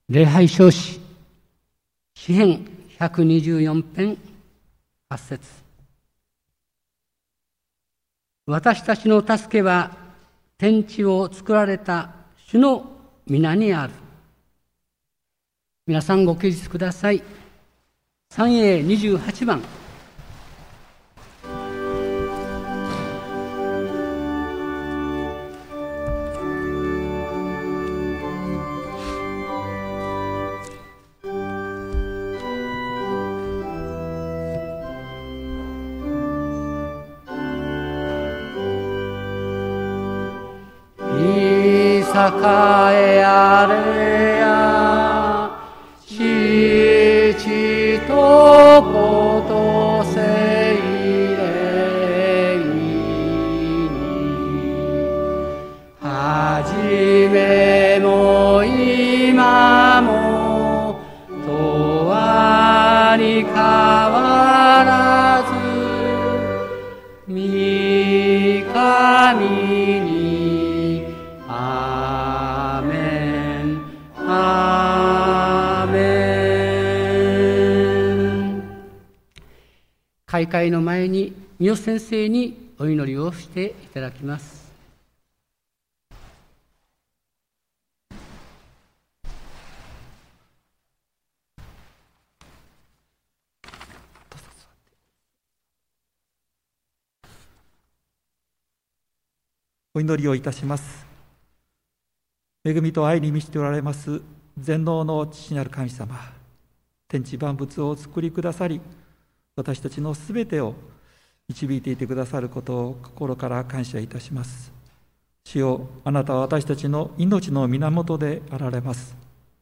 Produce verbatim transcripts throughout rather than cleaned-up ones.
礼拝唱詩詩編ひゃくにじゅうよん編はち節。私たちの助けは天地を作られた主の皆にある。皆さんご起立ください。三英にじゅうはちばん。栄えあれや父と子と聖霊にはじめも今もとわに変わらず御神に開会の前に三代先生にお祈りをしていただきます。 お祈りをいたします。恵みと愛に満ちておられます全能の父なる神様、天地万物をお作りくださり、私たちのすべてを導いていてくださることを心から感謝いたします。主よ、あなたは私たちの命の源であられます。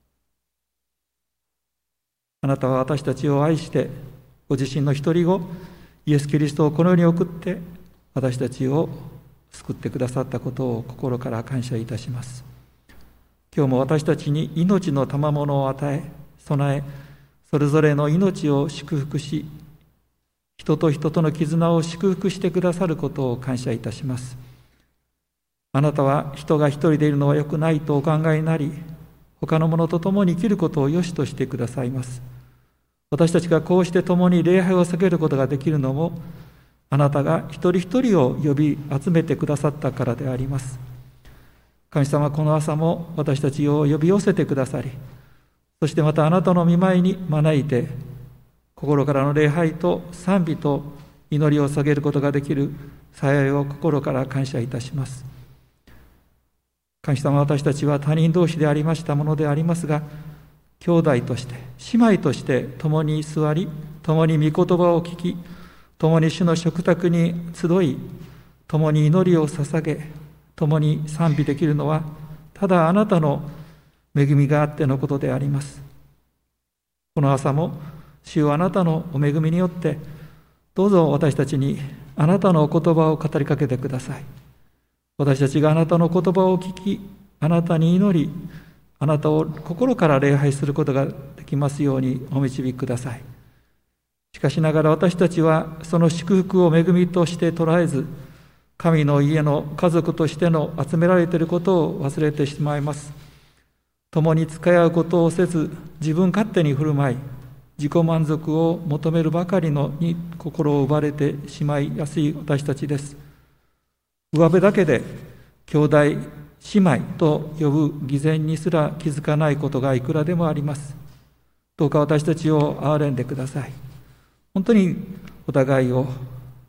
あなたは私たちを愛して、ご自身の一人子イエス・キリストをこの世に送って私たちを救ってくださったことを心から感謝いたします。今日も私たちに命の賜物を与え備え、それぞれの命を祝福し、人と人との絆を祝福してくださることを感謝いたします。あなたは人が一人でいるのは良くないとお考えになり、他の者と共に生きることを良しとしてくださいます。私たちがこうして共に礼拝を避けることができるのも、あなたが一人一人を呼び集めてくださったからであります。神様、この朝も私たちを呼び寄せてくださり、そしてまたあなたの御前に招いて、心からの礼拝と賛美と祈りを捧げることができる幸いを心から感謝いたします。神様、私たちは他人同士でありましたものでありますが、兄弟として姉妹として共に座り、共に御言葉を聞き、共に主の食卓に集い、共に祈りを捧げ、共に賛美できるのはただあなたの恵みがあってのことであります。この朝も主よ、あなたのお恵みによってどうぞ私たちにあなたのお言葉を語りかけてください。私たちがあなたの言葉を聞き、あなたに祈り、あなたを心から礼拝することができますようにお導きください。しかしながら私たちはその祝福を恵みとして捉えず、神の家の家族としての集められていることを忘れてしまいます。共に使い合うことをせず、自分勝手に振る舞い、自己満足を求めるばかりのに心を奪われてしまいやすい私たちです。上辺だけで兄弟姉妹と呼ぶ偽善にすら気づかないことがいくらでもあります。どうか私たちを憐れんでください。本当にお互いを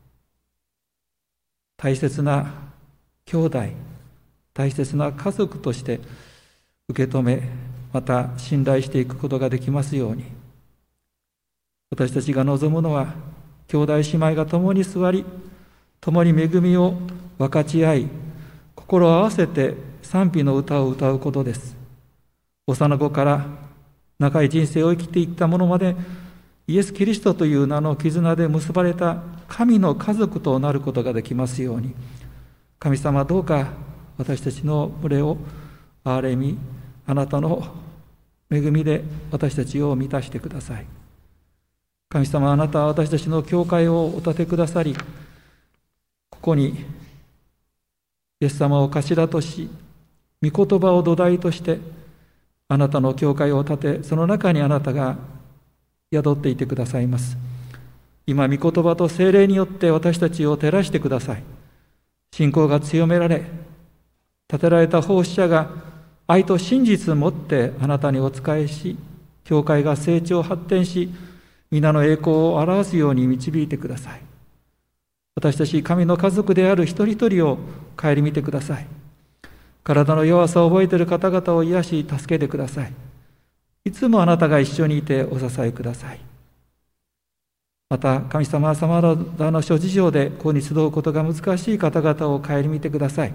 大切な兄弟、大切な家族として受け止め、また信頼していくことができますように。私たちが望むのは、兄弟姉妹が共に座り、共に恵みを分かち合い、心を合わせて賛美の歌を歌うことです。幼子から長い人生を生きていった者まで、イエス・キリストという名の絆で結ばれた神の家族となることができますように。神様、どうか私たちの群れを憐れみ、あなたの恵みで私たちを満たしてください。神様、あなたは私たちの教会をお立てくださり、ここにイエス様を頭とし、御言葉を土台として、 あなたの教会を建て、その中にあなたが宿っていてくださいます。今、御言葉と聖霊によって私たちを照らしてください。信仰が強められ、立てられた奉仕者が愛と真実をもってあなたにお仕えし、教会が成長発展し、皆の栄光を表すように導いてください。私たち神の家族である一人一人を顧みてください。体の弱さを覚えている方々を癒し、助けてください。いつもあなたが一緒にいてお支えください。また、神様はさまざまな諸事情でここに集うことが難しい方々を顧みてください。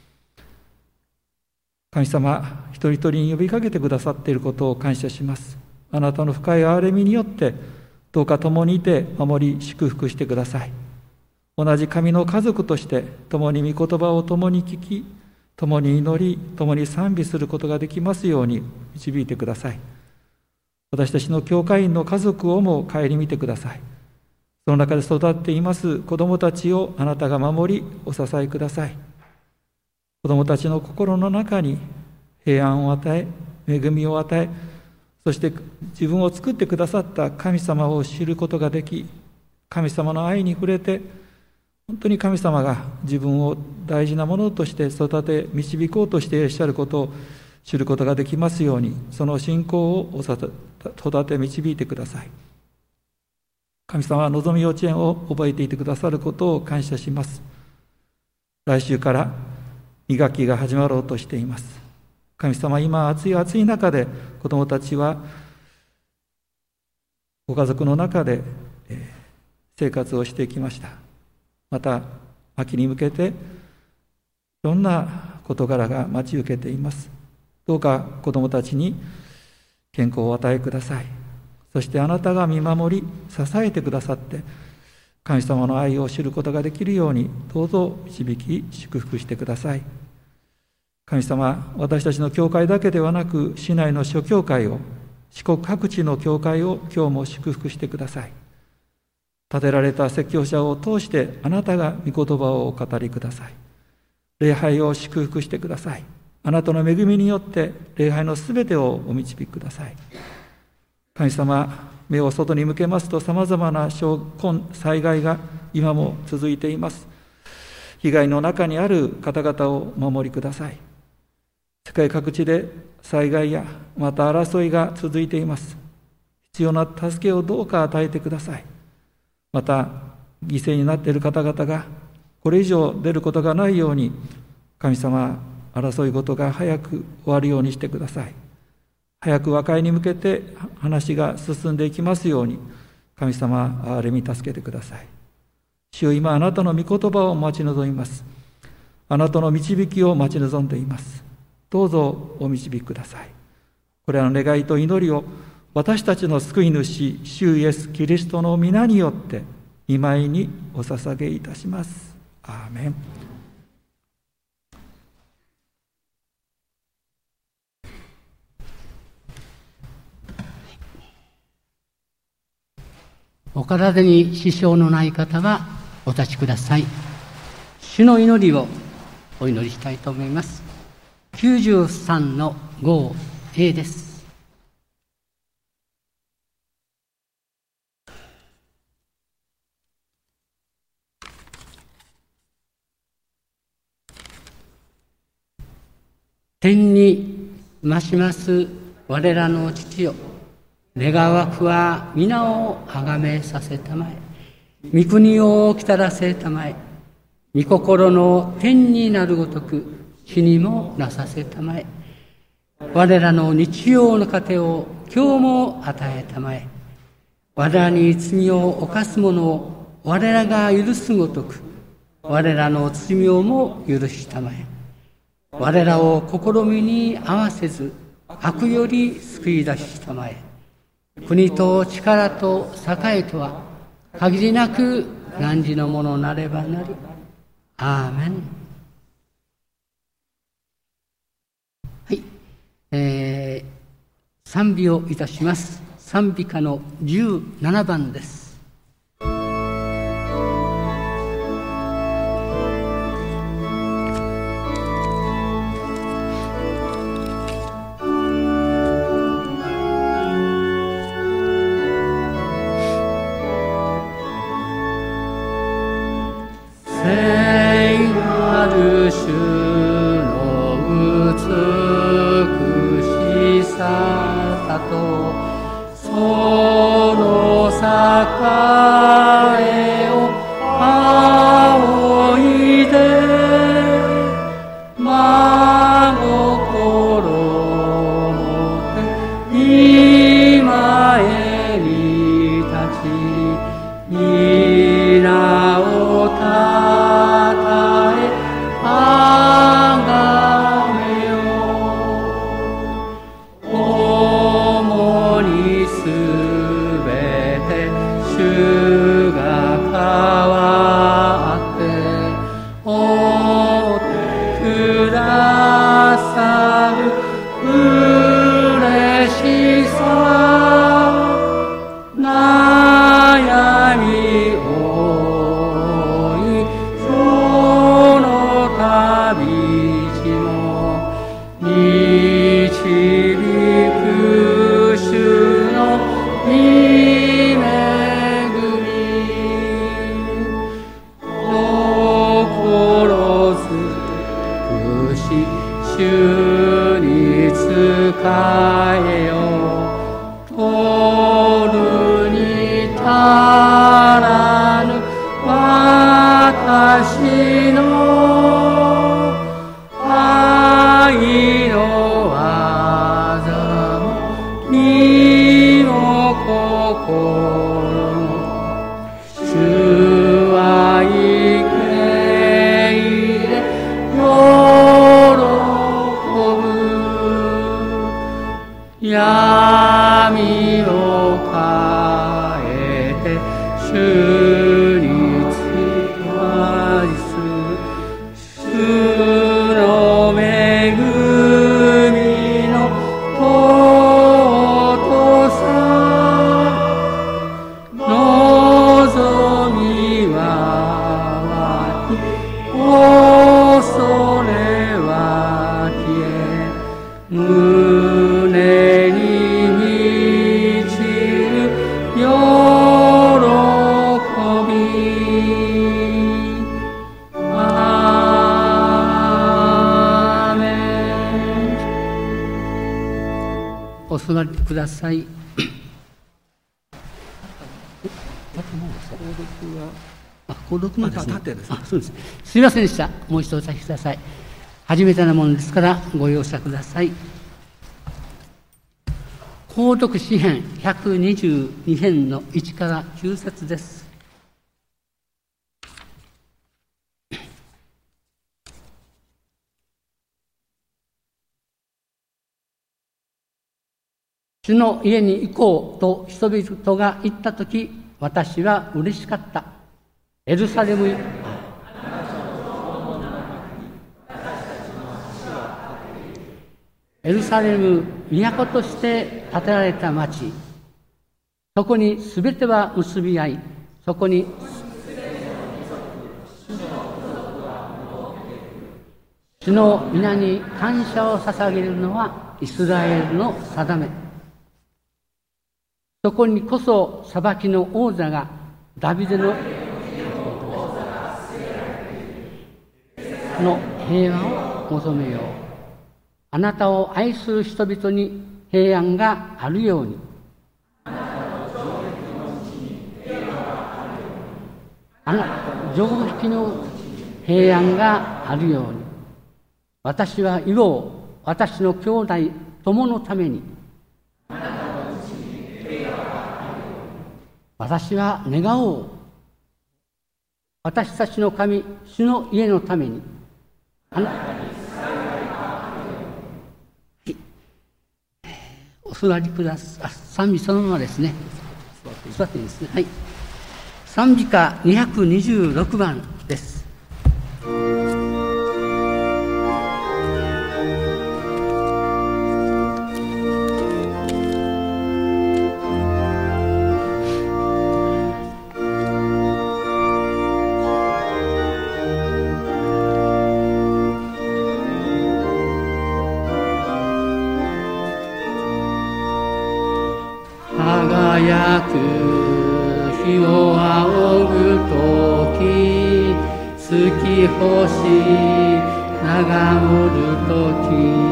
神様、一人一人に呼びかけてくださっていることを感謝します。あなたの深い憐れみによって、どうか共にいて守り祝福してください。同じ神の家族として共に御言葉を共に聞き、共に祈り、共に賛美することができますように導いてください。私たちの教会員の家族をも顧みてください。その中で育っています子どもたちをあなたが守り、お支えください。子どもたちの心の中に平安を与え、恵みを与え、そして自分を作ってくださった神様を知ることができ、神様の愛に触れて、本当に神様が自分を大事なものとして育て、導こうとしていらっしゃることを知ることができますように、その信仰を育て導いてください。神様はのぞみ幼稚園を覚えていてくださることを感謝します。来週からに学期が始まろうとしています。神様、今暑い暑い中で子どもたちはご家族の中で生活をしてきました。また秋に向けていろんな事柄が待ち受けています。どうか子どもたちに健康をお与えください。そしてあなたが見守り支えてくださって、神様の愛を知ることができるようにどうぞ導き祝福してください。神様、私たちの教会だけではなく、市内の諸教会を、四国各地の教会を今日も祝福してください。立てられた説教者を通してあなたが御言葉をお語りください。礼拝を祝福してください。あなたの恵みによって礼拝のすべてをお導きください。神様、目を外に向けますと、さまざまな傷痕、災害が今も続いています。被害の中にある方々を守りください。世界各地で災害やまた争いが続いています。必要な助けをどうか与えてください。また犠牲になっている方々がこれ以上出ることがないように、神様、争い事が早く終わるようにしてください。早く和解に向けて話が進んでいきますように、神様、憐れみ助けてください。主よ、今あなたの御言葉を待ち望みます。あなたの導きを待ち望んでいます。どうぞお導きください。これらの願いと祈りを私たちの救い主、主イエス・キリストの皆によって御前にお捧げいたします。アーメン。 お体に支障のない方はお立ちください。主の祈りをお祈りしたいと思います。きゅうじゅうさんのごエー です。天に増します我らの父よ、願わくは皆をあがめさせたまえ、御国をきたらせたまえ、御心の天になるごとく地にもなさせたまえ、我らの日曜の糧を今日も与えたまえ、我らに罪を犯す者を我らが許すごとく我らの罪をも許したまえ、我らを試みに合わせず悪より救い出したまえ、国と力と栄とは限りなく汝のものなればなり。アーメン。はい、えー、賛美をいたします。賛美歌のじゅうななばんです。 しさだとその栄を仰いで真心の手今へに立ち皆をたたえあがめよ主にすべて主が変わっておってくださる嬉しさ悩みを負いその旅路も導く主の御恵み心づくし主に仕えよ取るに足らぬ私の愛の技も身も心も主は生け入れ喜ぶ闇を変えて主につわりす主の恵みの尊さ望みは湧き恐れは消え胸に満ちる喜びアーメン。お座りください。あ、購読もですね。あ、そうです。すみませんでした。もう一度お聞きください。初めてなものですからご容赦ください。購読詩編ひゃくにじゅうに編のいちからきゅう節です。主の家に行こうと人々が言ったとき、私は嬉しかった。エルサレムエルサレム、都として建てられた町。そこにすべては結び合い、そこに主の皆に感謝を捧げるのはイスラエルの定め。そこにこそ裁きの王座がダビデのの平和を求めよう。あなたを愛する人々に平安があるように。あなた、城壁の平安があるように。私は言おう。私の兄弟友のために。私は願おう。私たちの神、主の家のために。あなお座りください。賛美そのままですね。座っていいですね。はい。賛美歌にひゃくにじゅうろくばんです。輝く日を仰ぐとき、月星長むると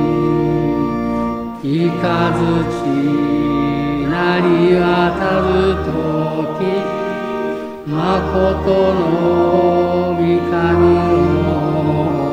き、いかずちなりわたるとき、まことの御神を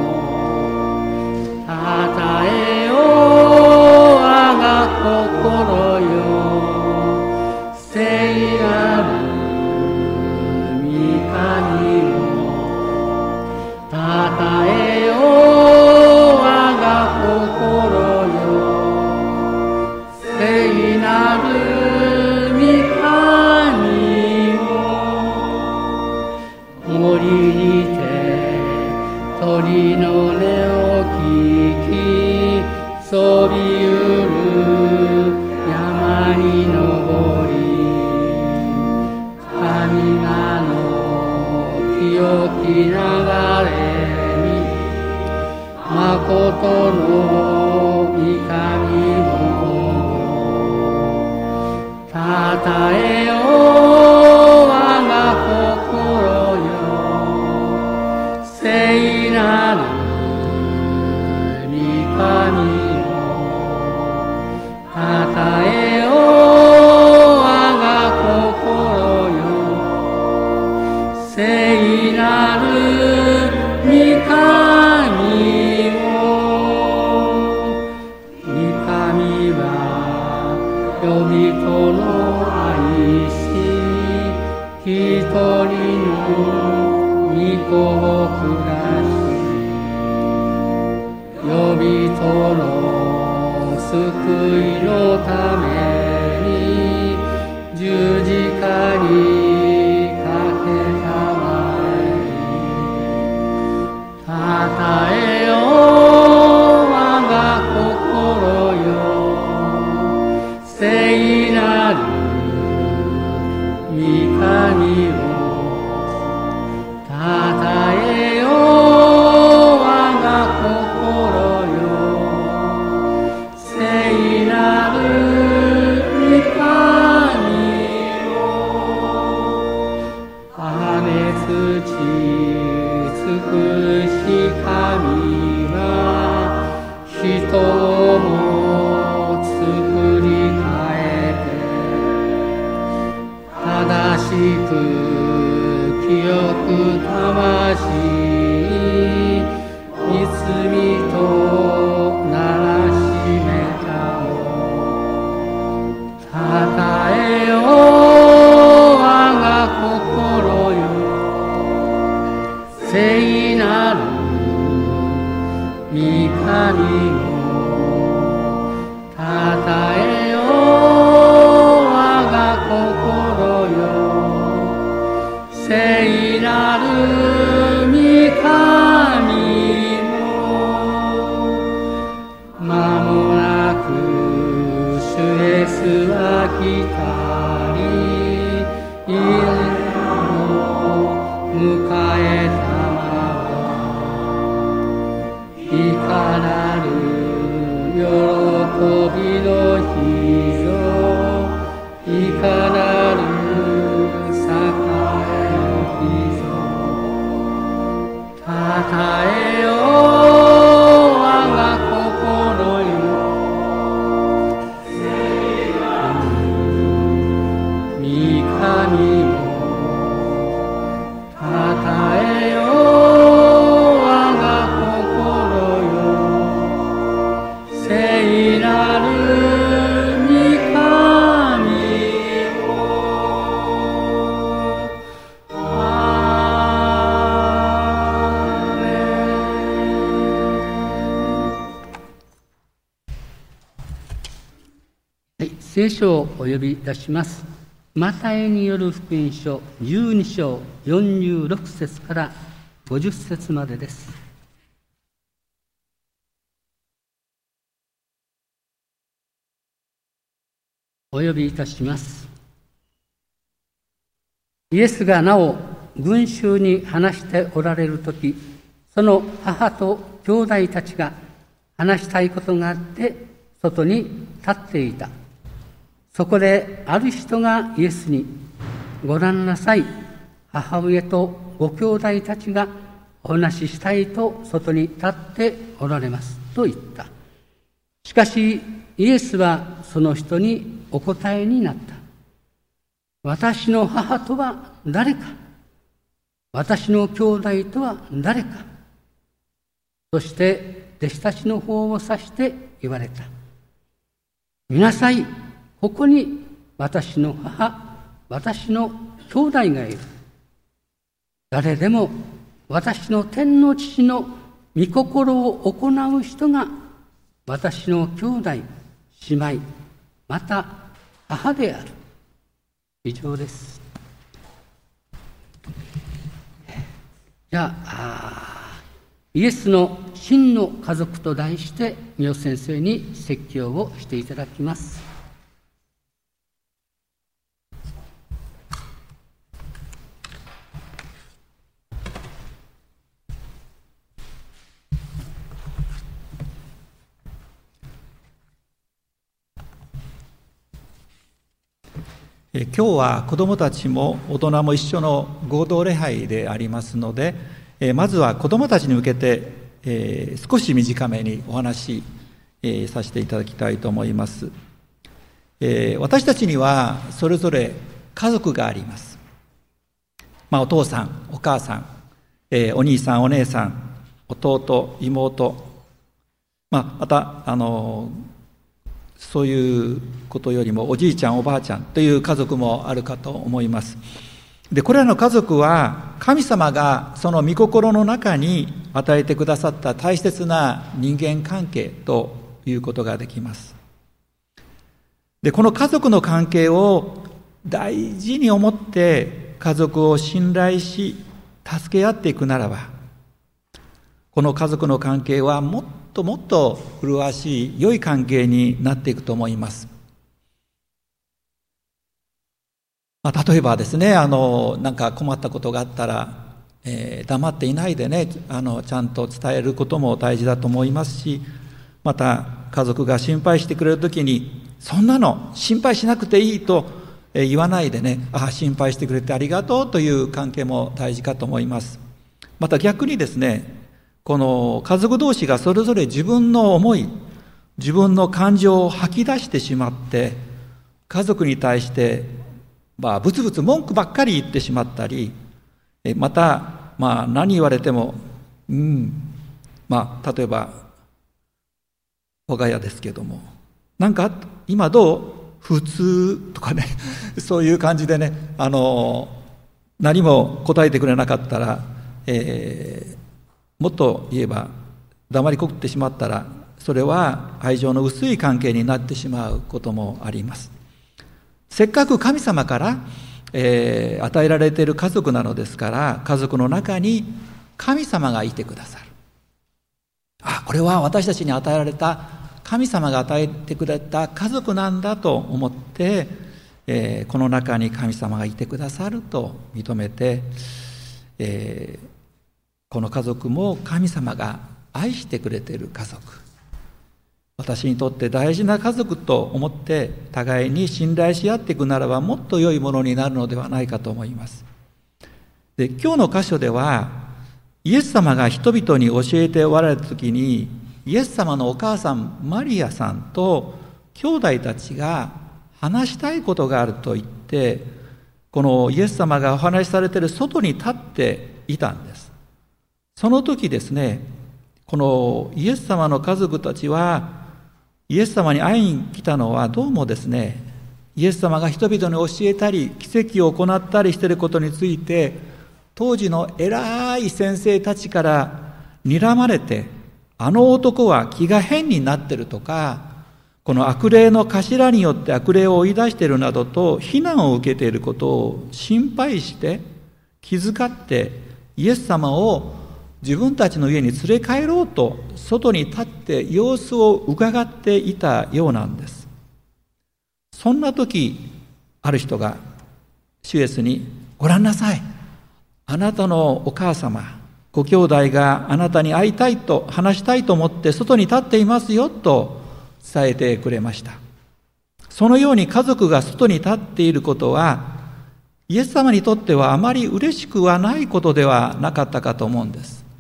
たたえよ我が心よ、聖なる御神をたたえよ我が心よ、聖なる御神を森にて鳥の音を聞き、そびうる山に登り、神がの清き流れにまことの御神をたたえよ我が心よ、聖なる御神をたたえよ我が心よ、聖なる御神を。御神は人々の愛し、一人の御子を下し、人々の救いのために十字架にかけたまえに、たたえよ我が心よ、聖なる御神をたたえよ我が心よ、聖なる御神を。あめつち尽くし神は、人をも作り変えて、正しく清く魂罪とならしめたを、たたえよ我が心よ、聖なる御神をたたえよ我が心よ、聖なる御神を。間もなく主イエスは来たり、イエスを迎えたまま、いかなる喜びの日ぞ、いかなる栄の日ぞ、たたえよ我が心よ、御神をたたえよ我が心よ、聖なる御神を。アーメン。はい、聖書をお呼びいたします。マタイによる福音書じゅうに章よんじゅうろく節からごじゅう節までです。お呼びいたします。イエスがなお群衆に話しておられるとき、その母と兄弟たちが話したいことがあって外に立っていた。そこである人がイエスに、ご覧なさい、母上とご兄弟たちがお話ししたいと外に立っておられますと言った。しかしイエスはその人にお答えになった。私の母とは誰か、私の兄弟とは誰か。そして弟子たちの方を指して言われた。見なさい、ここに私の母、私の兄弟がいる。誰でも私の天の父の御心を行う人が私の兄弟、姉妹、また母である。以上です。じゃあ、イエスの真の家族と題して三好先生に説教をしていただきます。 今日は子どもたちも大人も一緒の合同礼拝でありますので、まずは子どもたちに向けて少し短めにお話しさせていただきたいと思います。私たちにはそれぞれ家族があります。まあ、お父さん、お母さん、お兄さん、お姉さん、弟、妹、まあ、またあのそういうことよりもおじいちゃんおばあちゃんという家族もあるかと思います。でこれらの家族は神様がその御心の中に与えてくださった大切な人間関係ということができます。でこの家族の関係を大事に思って家族を信頼し助け合っていくならば、この家族の関係はもっともっと麗しい良い関係になっていくと思います。まあ、例えばですね、あのなんか困ったことがあったら、えー、黙っていないでね、あのちゃんと伝えることも大事だと思いますし、また家族が心配してくれるときに、そんなの心配しなくていいと言わないでね、ああ心配してくれてありがとうという関係も大事かと思います。また逆にですね、この家族同士がそれぞれ自分の思い、自分の感情を吐き出してしまって、家族に対してまあブツブツ文句ばっかり言ってしまったり、またまあ何言われてもうんまあ例えば我が家ですけども、なんか今どう普通とかねそういう感じでね、あの何も答えてくれなかったら、えーもっと言えば黙りこくってしまったら、それは愛情の薄い関係になってしまうこともあります。せっかく神様から、えー、与えられている家族なのですから、家族の中に神様がいてくださる。あ、これは私たちに与えられた神様が与えてくれた家族なんだと思って、えー、この中に神様がいてくださると認めて、えーこの家族も神様が愛してくれている家族、私にとって大事な家族と思って互いに信頼し合っていくならば、もっと良いものになるのではないかと思います。で今日の箇所では、イエス様が人々に教えておられた時に、イエス様のお母さんマリアさんと兄弟たちが話したいことがあると言って、このイエス様がお話しされている外に立っていたんです。その時ですね、このイエス様の家族たちは、イエス様に会いに来たのはどうもですね、イエス様が人々に教えたり奇跡を行ったりしていることについて、当時の偉い先生たちから睨まれて、あの男は気が変になってるとか、この悪霊の頭によって悪霊を追い出しているなどと非難を受けていることを心配して気遣って、イエス様を自分たちの家に連れ帰ろうと外に立って様子を伺っていたようなんです。そんな時、ある人が主イエスに、ご覧なさい、あなたのお母様ご兄弟があなたに会いたいと話したいと思って外に立っていますよと伝えてくれました。そのように家族が外に立っていることは、イエス様にとってはあまり嬉しくはないことではなかったかと思うんです。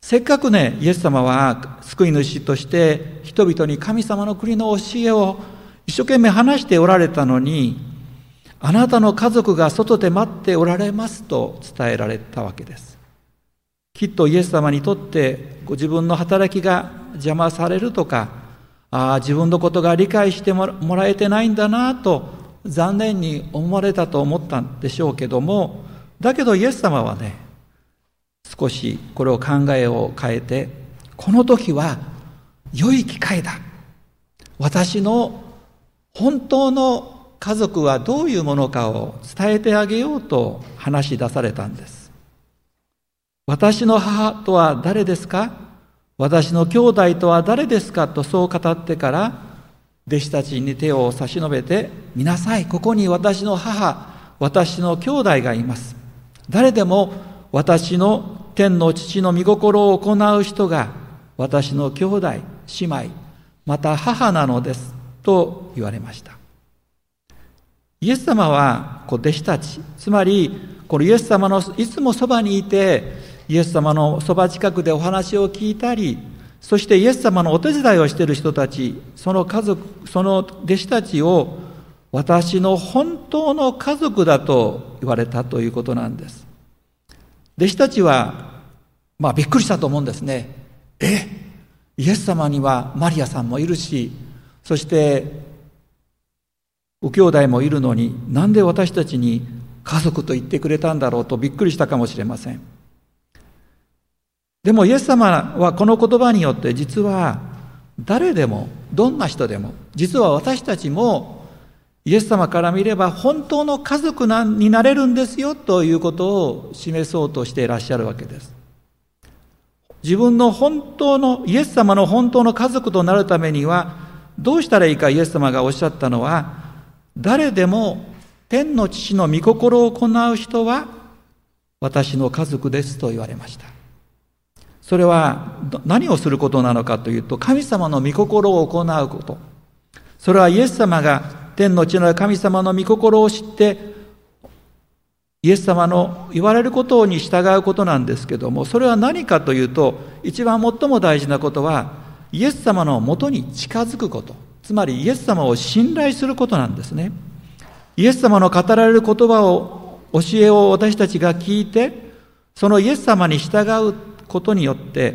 せっかくね、イエス様は救い主として人々に神様の国の教えを一生懸命話しておられたのに、あなたの家族が外で待っておられますと伝えられたわけです。きっとイエス様にとってご自分の働きが邪魔されるとか、ああ自分のことが理解してもらえてないんだなと残念に思われたと思ったんでしょうけども、だけどイエス様はね、少しこれを考えを変えて、この時は良い機会だ、私の本当の家族はどういうものかを伝えてあげようと話し出されたんです。私の母とは誰ですか、私の兄弟とは誰ですかとそう語ってから、弟子たちに手を差し伸べて、見なさい、ここに私の母、私の兄弟がいます。誰でも私の天の父の御心を行う人が私の兄弟、姉妹、また母なのですと言われました。イエス様はこう弟子たち、つまりこのイエス様のいつもそばにいて、イエス様のそば近くでお話を聞いたり、そしてイエス様のお手伝いをしている人たち、その家族、その弟子たちを私の本当の家族だと言われたということなんです。弟子たちはまあびっくりしたと思うんですね。え、イエス様にはマリアさんもいるし、そしてご兄弟もいるのに、なんで私たちに家族と言ってくれたんだろうとびっくりしたかもしれません。でもイエス様はこの言葉によって実は誰でもどんな人でも実は私たちもイエス様から見れば本当の家族になれるんですよということを示そうとしていらっしゃるわけです。自分の本当のイエス様の本当の家族となるためにはどうしたらいいか、イエス様がおっしゃったのは、誰でも天の父の御心を行う人は私の家族ですと言われました。それは何をすることなのかというと、神様の御心を行うこと。それはイエス様が天の地の神様の御心を知ってイエス様の言われることに従うことなんですけども、それは何かというと、一番最も大事なことはイエス様のもとに近づくこと、つまりイエス様を信頼することなんですね。イエス様の語られる言葉を、教えを私たちが聞いて、そのイエス様に従うことによって、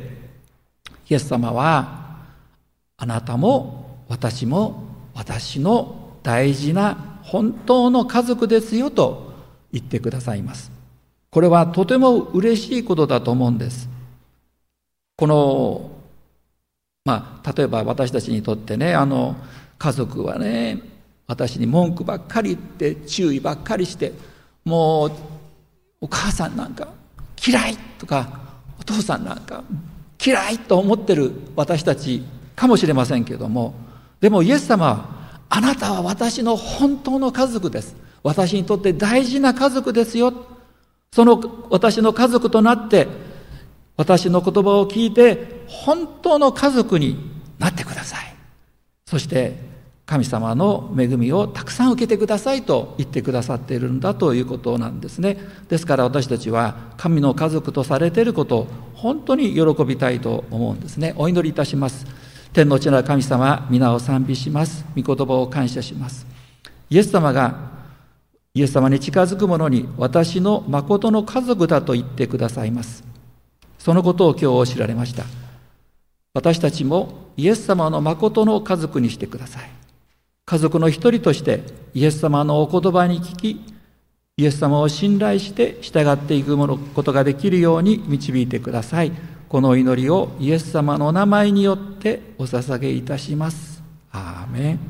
イエス様はあなたも私も私の大事な本当の家族ですよと言ってくださいます。これはとても嬉しいことだと思うんです。このまあ例えば私たちにとってね、あの家族はね、私に文句ばっかり言って注意ばっかりして、もうお母さんなんか嫌いとかお父さんなんか嫌いと思ってる私たちかもしれませんけれども、でもイエス様は、あなたは私の本当の家族です、私にとって大事な家族ですよ、その私の家族となって私の言葉を聞いて本当の家族になってください、そして神様の恵みをたくさん受けてくださいと言ってくださっているんだということなんですね。ですから私たちは神の家族とされていることを本当に喜びたいと思うんですね。お祈りいたします。天の地の神様、皆を賛美します。御言葉を感謝します。イエス様がイエス様に近づく者に私の誠の家族だと言ってくださいます。そのことを今日知られました。私たちもイエス様の誠の家族にしてください。家族の一人としてイエス様のお言葉に聞き、イエス様を信頼して従っていくことができるように導いてください。この祈りをイエス様の名前によってお捧げいたします。アーメン。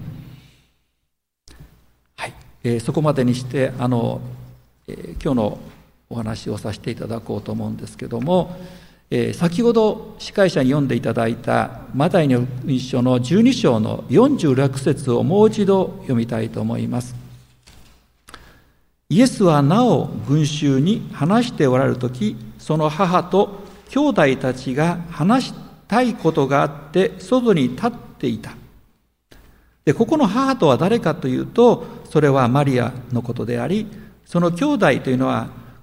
はい、えー、そこまでにしてあの、えー、今日のお話をさせていただこうと思うんですけども、えー、先ほど司会者に読んでいただいたマタイの福音書のじゅうに章のよんじゅうろく節をもう一度読みたいと思います。イエスはなお群衆に話しておられるとき、その母と兄弟たちが話したいことがあって外に立っていた。で、ここの母とは誰かというと、それはマリアのことであり、その兄弟というのは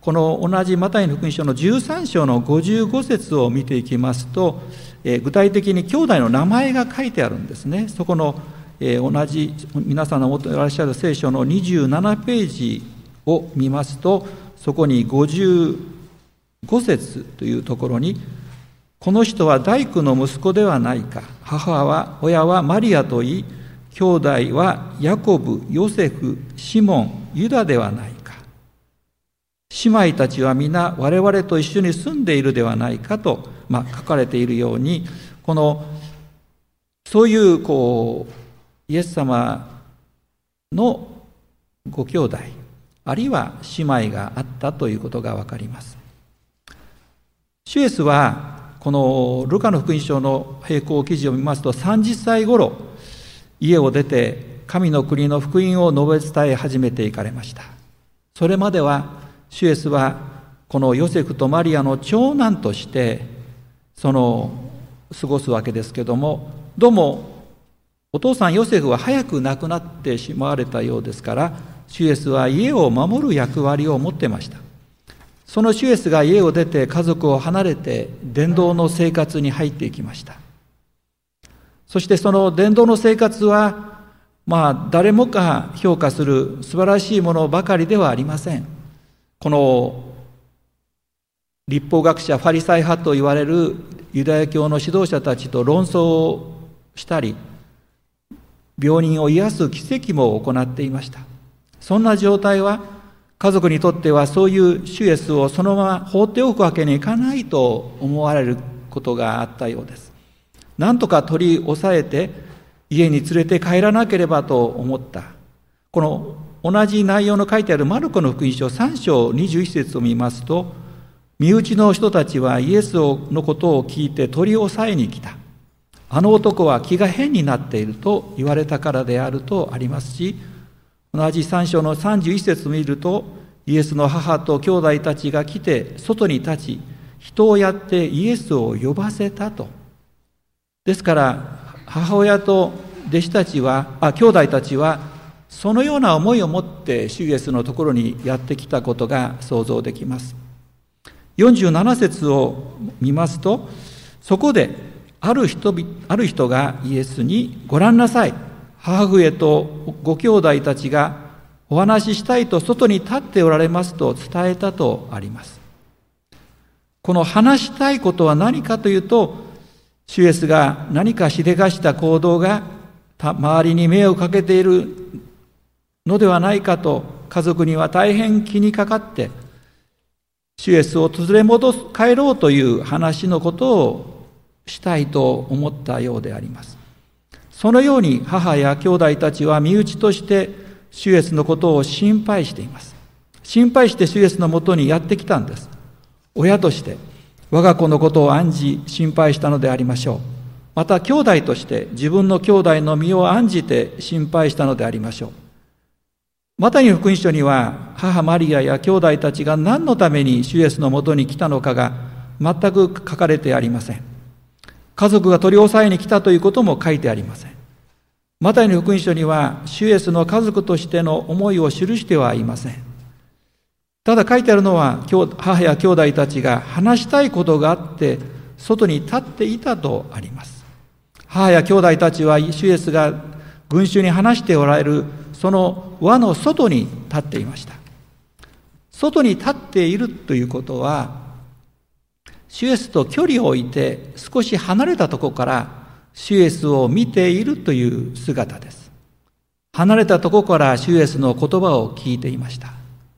この同じマタイの福音書のじゅうさん章のごじゅうご節を見ていきますと、えー、具体的に兄弟の名前が書いてあるんですね。そこの、えー、同じ皆さんの持っていらっしゃる聖書のにじゅうななページを見ますと、そこにごじゅうご節というところに、この人は大工の息子ではないか、母は親はマリアといい、兄弟はヤコブ、ヨセフ、シモン、ユダではないか。姉妹たちは皆我々と一緒に住んでいるではないかと、まあ、書かれているように、このそういうこうイエス様のご兄弟あるいは姉妹があったということがわかります。主イエスはこのルカの福音書の並行記事を見ますと、さんじゅっさい頃家を出て神の国の福音を述べ伝え始めていかれました。それまでは主イエスはこのヨセフとマリアの長男としてその過ごすわけですけども、どうもお父さんヨセフは早く亡くなってしまわれたようですから、主イエスは家を守る役割を持ってました。その主イエスが家を出て家族を離れて伝道の生活に入っていきました。そしてその伝道の生活はまあ誰もが評価する素晴らしいものばかりではありません。この律法学者ファリサイ派と言われるユダヤ教の指導者たちと論争をしたり、病人を癒す奇跡も行っていました。そんな状態は家族にとってはそういう主イエスをそのまま放っておくわけにいかないと思われることがあったようです。なんとか取り押さえて家に連れて帰らなければと思った。この同じ内容の書いてあるマルコの福音書さん章にじゅういち節を見ますと、身内の人たちはイエスのことを聞いて取り押さえに来た。あの男は気が変になっていると言われたからであるとありますし、同じさん章のさんじゅういち節を見ると、イエスの母と兄弟たちが来て外に立ち、人をやってイエスを呼ばせたと。ですから母親と弟子たちは、あ、兄弟たちはそのような思いを持って主イエスのところにやってきたことが想像できます。よんじゅうなな節を見ますと、そこである人ある人がイエスに、ご覧なさい、母上とご兄弟たちがお話ししたいと外に立っておられますと伝えたとあります。この話したいことは何かというと、主イエスが何かしでかした行動が周りに迷惑をかけているのではないかと家族には大変気にかかって、主イエスを連れ戻す帰ろうという話のことをしたいと思ったようであります。そのように母や兄弟たちは身内として主イエスのことを心配しています。心配して主イエスのもとにやってきたんです。親として我が子のことを案じ心配したのでありましょう。また兄弟として自分の兄弟の身を案じて心配したのでありましょう。マタイの福音書には母マリアや兄弟たちが何のために主イエスのもとに来たのかが全く書かれてありません。家族が取り押さえに来たということも書いてありません。マタイの福音書には主イエスの家族としての思いを記してはいません。ただ書いてあるのは、母や兄弟たちが話したいことがあって外に立っていたとあります。母や兄弟たちは主イエスが群衆に話しておられるその輪の外に立っていました。外に立っているということは、主イエスと距離を置いて少し離れたところから主イエスを見ているという姿です。離れたところから主イエスの言葉を聞いていました。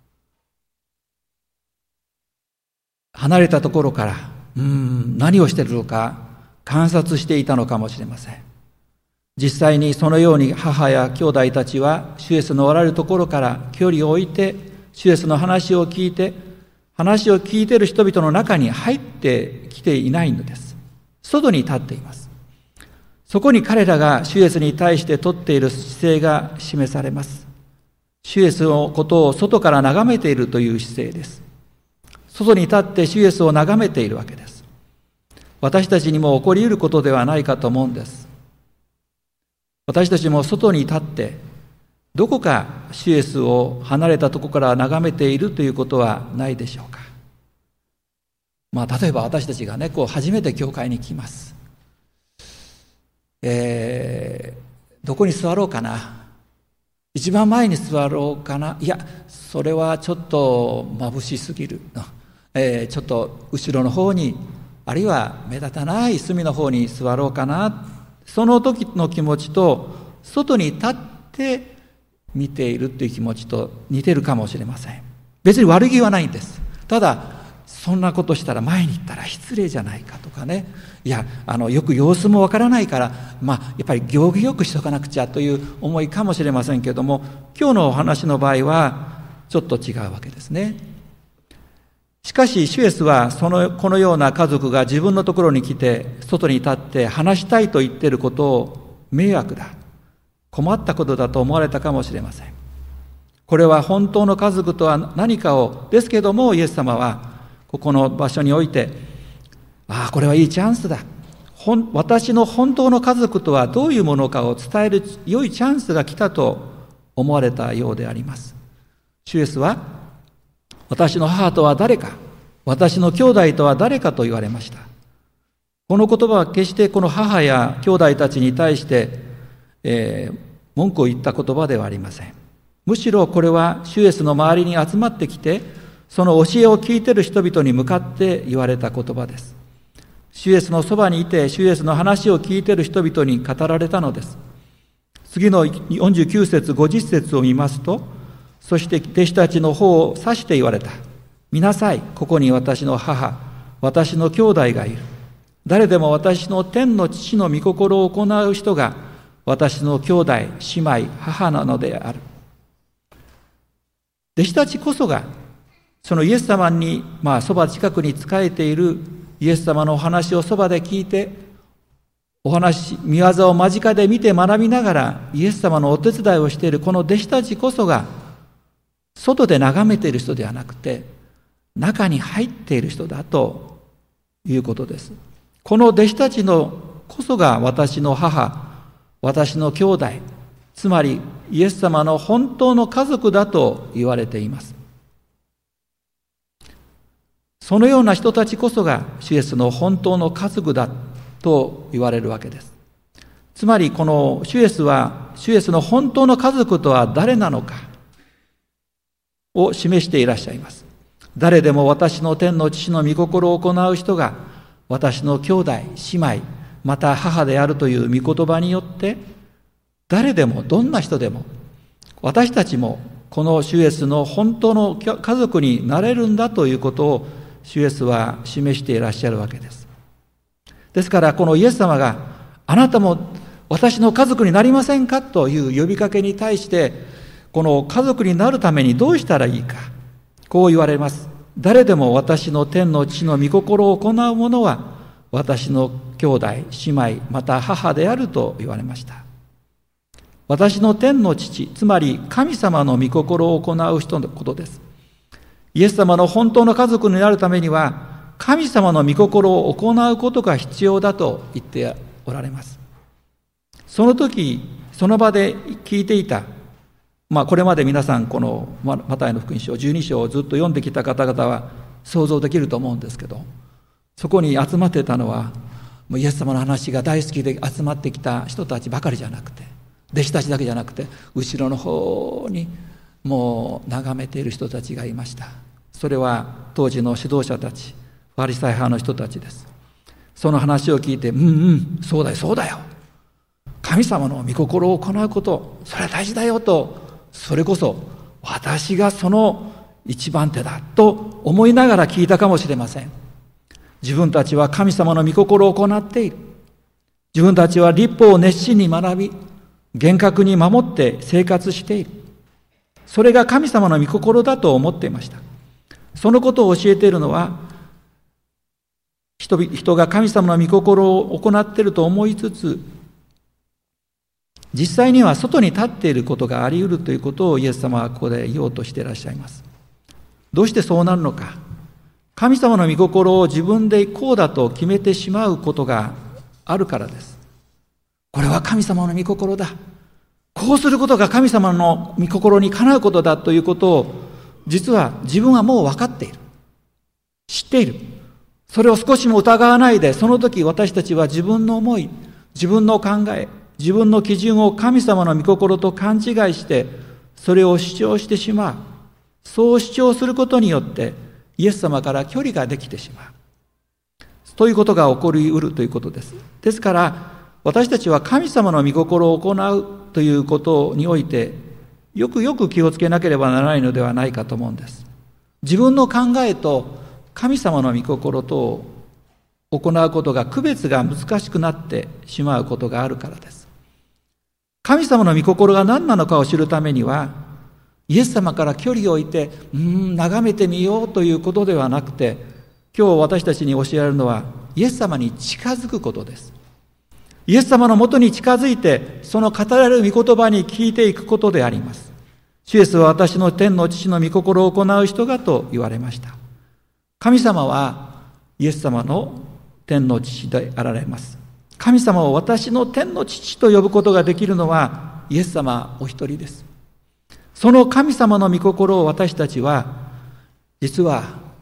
離れたところからうーん何をしているのか観察していたのかもしれません。実際にそのように母や兄弟たちは主イエスのおられるところから距離を置いて主イエスの話を聞いて、話を聞いている人々の中に入ってきていないのです。外に立っています。そこに彼らが主イエスに対して取っている姿勢が示されます。主イエスのことを外から眺めているという姿勢です。外に立って主イエスを眺めているわけです。私たちにも起こり得ることではないかと思うんです。私たちも外に立ってどこか主イエスを離れたところから眺めているということはないでしょうか。まあ、例えば私たちがね、こう初めて教会に来ます。えー、どこに座ろうかな、一番前に座ろうかな、いやそれはちょっと眩しすぎる、えー、ちょっと後ろの方に、あるいは目立たない隅の方に座ろうかな、その時の気持ちと外に立って見ているという気持ちと似てるかもしれません。別に悪気はないんです。ただそんなことしたら前に行ったら失礼じゃないかとかね、いやあのよく様子もわからないから、まあ、やっぱり行儀よくしとかなくちゃという思いかもしれませんけれども、今日のお話の場合はちょっと違うわけですね。しかし主イエスはそのこのような家族が自分のところに来て外に立って話したいと言っていることを迷惑だ、困ったことだと思われたかもしれません。これは本当の家族とは何かをですけども、イエス様はここの場所において、ああこれはいいチャンスだ、私の本当の家族とはどういうものかを伝える良いチャンスが来たと思われたようであります。主イエスは私の母とは誰か、私の兄弟とは誰かと言われました。この言葉は決してこの母や兄弟たちに対して、えー、文句を言った言葉ではありません。むしろこれは主イエスの周りに集まってきて、その教えを聞いている人々に向かって言われた言葉です。主イエスのそばにいて、主イエスの話を聞いている人々に語られたのです。次のよんじゅうきゅう節ごじゅっ節を見ますと、そして弟子たちの方を指して言われた。見なさい、ここに私の母、私の兄弟がいる。誰でも私の天の父の御心を行う人が私の兄弟、姉妹、母なのである。弟子たちこそがそのイエス様に、まあ、そば近くに仕えているイエス様のお話をそばで聞いて、お話、御業を間近で見て学びながらイエス様のお手伝いをしているこの弟子たちこそが、外で眺めている人ではなくて、中に入っている人だということです。この弟子たちのこそが私の母、私の兄弟、つまりイエス様の本当の家族だと言われています。そのような人たちこそが主イエスの本当の家族だと言われるわけです。つまりこの主イエスは、主イエスの本当の家族とは誰なのかを示していらっしゃいます。誰でも私の天の父の御心を行う人が私の兄弟、姉妹、また母であるという御言葉によって、誰でもどんな人でも私たちもこの主イエスの本当の家族になれるんだということを主イエスは示していらっしゃるわけです。ですからこのイエス様があなたも私の家族になりませんかという呼びかけに対して、この家族になるためにどうしたらいいか、こう言われます。誰でも私の天の父の御心を行う者は私の兄弟、姉妹、また母であると言われました。私の天の父、つまり神様の御心を行う人のことです。イエス様の本当の家族になるためには、神様の御心を行うことが必要だと言っておられます。その時、その場で聞いていた、まあこれまで皆さんこのマタイの福音書じゅうに章をずっと読んできた方々は想像できると思うんですけど、そこに集まっていたのは、もうイエス様の話が大好きで集まってきた人たちばかりじゃなくて、弟子たちだけじゃなくて、後ろの方にもう眺めている人たちがいました。それは当時の指導者たち、ファリサイ派の人たちです。その話を聞いて、うんうんそうだよそうだよ、神様の御心を行うこと、それは大事だよと、それこそ私がその一番手だと思いながら聞いたかもしれません。自分たちは神様の御心を行っている。自分たちは律法を熱心に学び、厳格に守って生活している。それが神様の御心だと思っていました。そのことを教えているのは、人, 人が神様の御心を行っていると思いつつ、実際には外に立っていることがあり得るということをイエス様はここで言おうとしていらっしゃいます。どうしてそうなるのか。神様の御心を自分でこうだと決めてしまうことがあるからです。これは神様の御心だ。 こうすることが神様の御心にかなうことだということを、実は自分はもう分かっている。知っている。それを少しも疑わないで、その時私たちは自分の思い、自分の考え、自分の基準を神様の御心と勘違いして、それを主張してしまう。そう主張することによって、イエス様から距離ができてしまう。ということが起こりうるということです。ですから、私たちは神様の御心を行うということにおいて、よくよく気をつけなければならないのではないかと思うんです。自分の考えと神様の御心とを行うことが区別が難しくなってしまうことがあるからです。神様の御心が何なのかを知るためには、イエス様から距離を置いて、うーん、眺めてみようということではなくて、今日私たちに教えられるのは、イエス様に近づくことです。イエス様のもとに近づいて、その語られる御言葉に聞いていくことであります。主イエスは私の天の父の御心を行う人がと言われました。神様はイエス様の天の父であられます。神様を私の天の父と呼ぶことができるのはイエス様お一人です。その神様の御心を私たちは、実は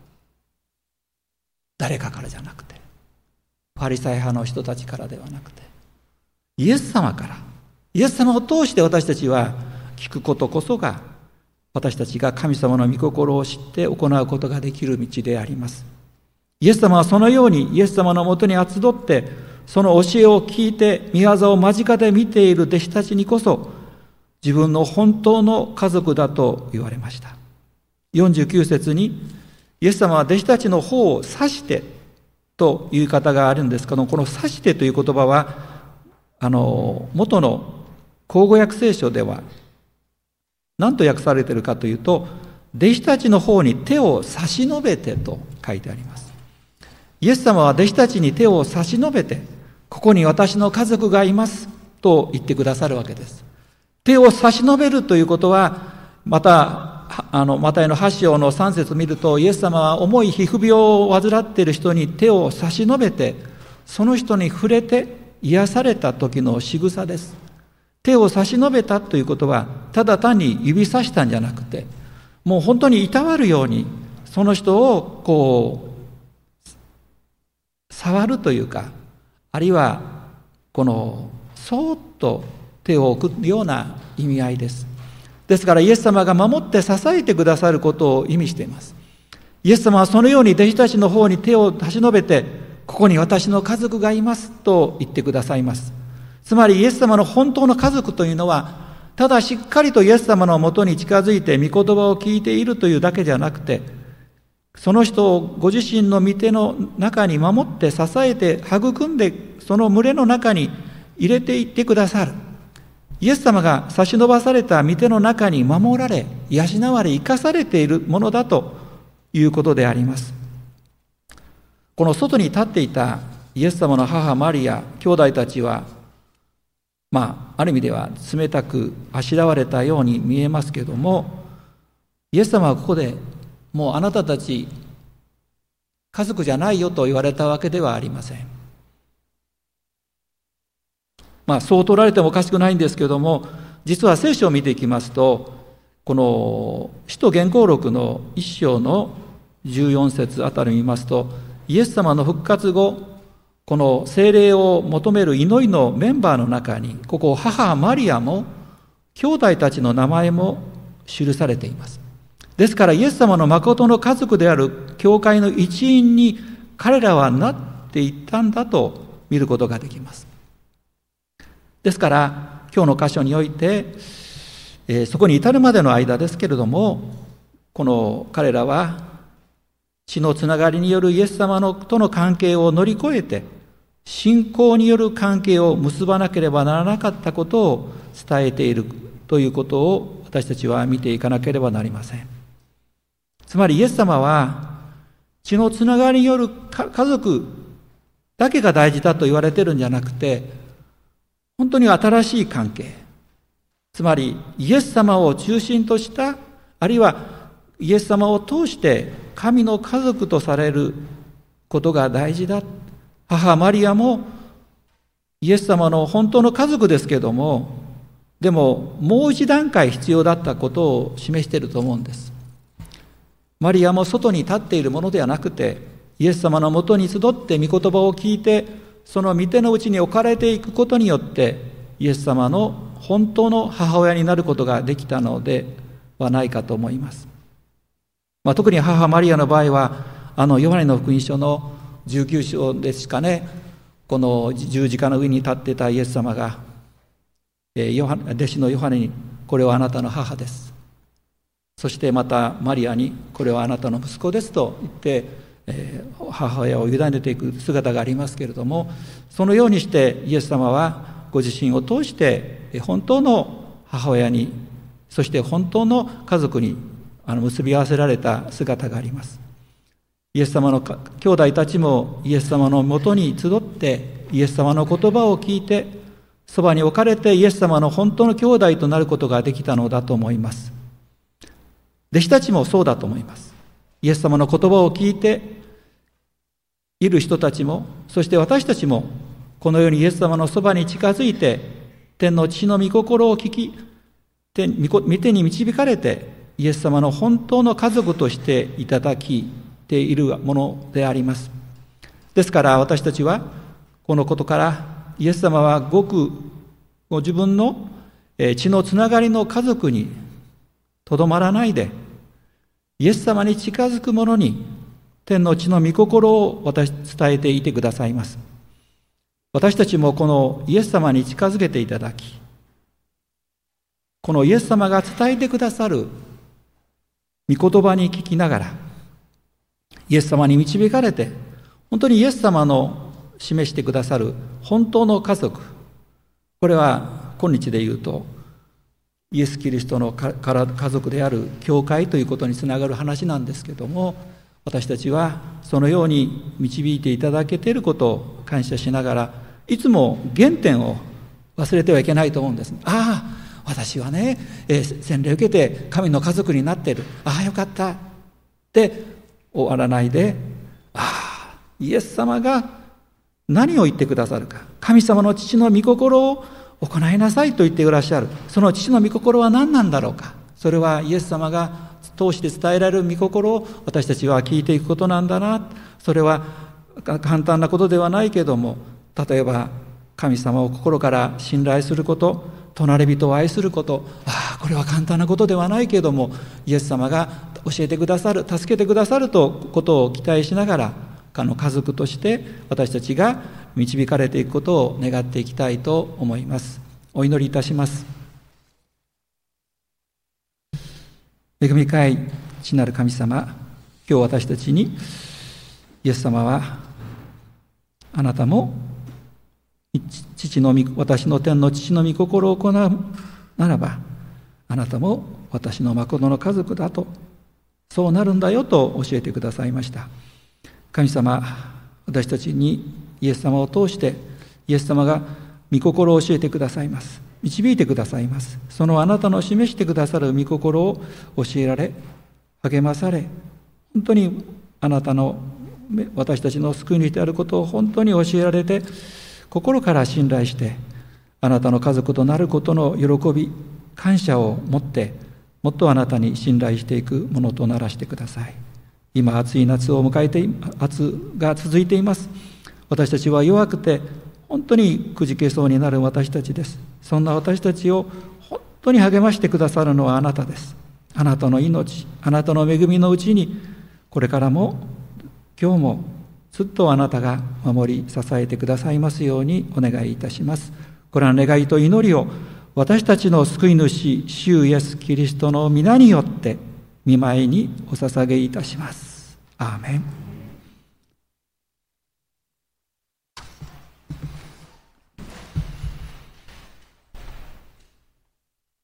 誰かからじゃなくて、ファリサイ派の人たちからではなくて、イエス様から、イエス様を通して私たちは聞くことこそが、私たちが神様の御心を知って行うことができる道であります。イエス様はそのようにイエス様のもとに集って、その教えを聞いて御業を間近で見ている弟子たちにこそ、自分の本当の家族だと言われました。よんじゅうきゅう節に、イエス様は弟子たちの方を指してという方があるんですけど、この指してという言葉は、あの、元の口語訳聖書では、何と訳されているかというと、弟子たちの方に手を差し伸べてと書いてあります。イエス様は弟子たちに手を差し伸べて、ここに私の家族がいますと言ってくださるわけです。手を差し伸べるということは、また、あの、マタイのはち章のさん節見ると、イエス様は重い皮膚病を患っている人に手を差し伸べて、その人に触れて癒された時の仕草です。手を差し伸べたということは、ただ単に指さしたんじゃなくて、もう本当にいたわるように、その人をこう、触るというか、あるいは、この、そーっと手を置くような意味合いです。ですから、イエス様が守って支えてくださることを意味しています。イエス様はそのように弟子たちの方に手を差し伸べて、ここに私の家族がいますと言ってくださいます。つまりイエス様の本当の家族というのは、ただしっかりとイエス様のもとに近づいて御言葉を聞いているというだけじゃなくて、その人をご自身の御手の中に守って支えて育んで、その群れの中に入れていってくださる。イエス様が差し伸ばされた御手の中に守られ、養われ、生かされているものだということであります。この外に立っていたイエス様の母マリア、兄弟たちは、まあ、ある意味では冷たくあしらわれたように見えますけれども、イエス様はここでもうあなたたち家族じゃないよと言われたわけではありません。まあそう取られてもおかしくないんですけれども、実は聖書を見ていきますと、この使徒言行録の一章のじゅうよん節あたりを見ますと、イエス様の復活後、この聖霊を求める祈りのメンバーの中に、ここ母マリアも兄弟たちの名前も記されています。ですからイエス様の誠の家族である教会の一員に彼らはなっていったんだと見ることができます。ですから今日の箇所において、えー、そこに至るまでの間ですけれども、この彼らは血のつながりによるイエス様のとの関係を乗り越えて、信仰による関係を結ばなければならなかったことを伝えているということを私たちは見ていかなければなりません。つまりイエス様は血のつながりによる家族だけが大事だと言われてるんじゃなくて、本当に新しい関係、つまりイエス様を中心とした、あるいはイエス様を通して神の家族とされることが大事だ。母マリアもイエス様の本当の家族ですけれども、 でももう一段階必要だったことを示していると思うんです。マリアも外に立っているものではなくて、イエス様のもとに集って御言葉を聞いて、その御手の内に置かれていくことによってイエス様の本当の母親になることができたのではないかと思います。まあ、特に母マリアの場合は、あのヨハネの福音書のじゅうきゅう章ですかね、この十字架の上に立っていたイエス様が、えー、ヨハ弟子のヨハネに、これはあなたの母です。そしてまたマリアに、これはあなたの息子ですと言って、えー、母親を委ねていく姿がありますけれども、そのようにしてイエス様はご自身を通して本当の母親に、そして本当の家族にあの結び合わせられた姿があります。イエス様の兄弟たちもイエス様のもとに集ってイエス様の言葉を聞いて、そばに置かれてイエス様の本当の兄弟となることができたのだと思います。弟子たちもそうだと思います。イエス様の言葉を聞いている人たちも、そして私たちもこのようにイエス様のそばに近づいて、天の父の御心を聞き、御手に導かれてイエス様の本当の家族としていただきているものであります。ですから私たちはこのことから、イエス様はごくご自分の血のつながりの家族にとどまらないで、イエス様に近づく者に天の地の御心を私伝えていてくださいます。私たちもこのイエス様に近づけていただき、このイエス様が伝えてくださる御言葉に聞きながら、イエス様に導かれて、本当にイエス様の示してくださる本当の家族、これは今日で言うとイエス・キリストの家族である教会ということにつながる話なんですけども、私たちはそのように導いていただけていることを感謝しながら、いつも原点を忘れてはいけないと思うんです。ああ、私はね、えー、洗礼を受けて神の家族になっている、ああよかったって終わらないで、ああイエス様が何を言ってくださるか、神様の父の御心を行いなさいと言っていらっしゃる。その父の御心は何なんだろうか。それはイエス様が通して伝えられる御心を私たちは聞いていくことなんだな。それは簡単なことではないけども、例えば神様を心から信頼すること、隣人を愛すること、ああこれは簡単なことではないけども、イエス様が教えてくださる、助けてくださるとことを期待しながら、あの家族として私たちが導かれていくことを願っていきたいと思います。お祈りいたします。恵み深い父なる神様、今日私たちにイエス様は、あなたも父の私の天の父の御心を行うならば、あなたも私の誠の家族だと、そうなるんだよと教えてくださいました。神様、私たちにイエス様を通してイエス様が御心を教えてくださいます。導いてくださいます。そのあなたの示してくださる御心を教えられ、励まされ、本当にあなたの私たちの救い主であることを本当に教えられて、心から信頼してあなたの家族となることの喜び、感謝を持って、もっとあなたに信頼していくものとならしてください。今暑い夏を迎えて、夏が続いています。私たちは弱くて本当にくじけそうになる私たちです。そんな私たちを本当に励ましてくださるのはあなたです。あなたの命、あなたの恵みのうちに、これからも今日もずっとあなたが守り支えてくださいますようにお願いいたします。これは願いと祈りを私たちの救い主、主イエスキリストの皆によって御前にお捧げいたします。アーメン。